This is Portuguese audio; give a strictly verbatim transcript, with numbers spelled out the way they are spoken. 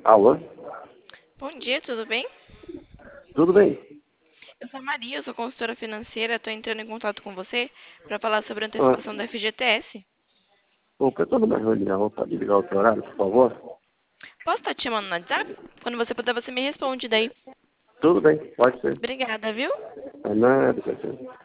Alô? Bom dia, tudo bem? Tudo bem? Eu sou a Maria, eu sou consultora financeira, estou entrando em contato com você para falar sobre a Ah, antecipação da F G T S. opa, eu tô numa reunião, pode ligar outro horário, por favor? Posso estar te chamando no WhatsApp? Quando você puder, você me responde daí. Tudo bem, pode ser. Obrigada, viu? É nada, quer dizer.